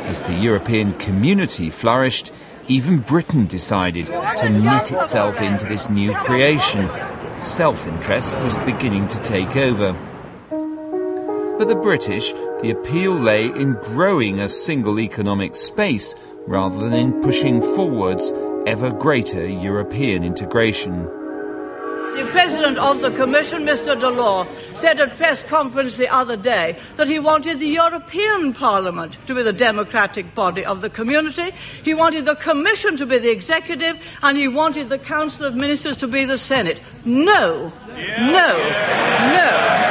As the European community flourished, even Britain decided to knit itself into this new creation. Self-interest was beginning to take over. For the British, the appeal lay in growing a single economic space rather than in pushing forwards ever greater European integration. The President of the Commission, Mr. Delors, said at a press conference the other day that he wanted the European Parliament to be the democratic body of the community, he wanted the Commission to be the executive, and he wanted the Council of Ministers to be the Senate. No, no, no.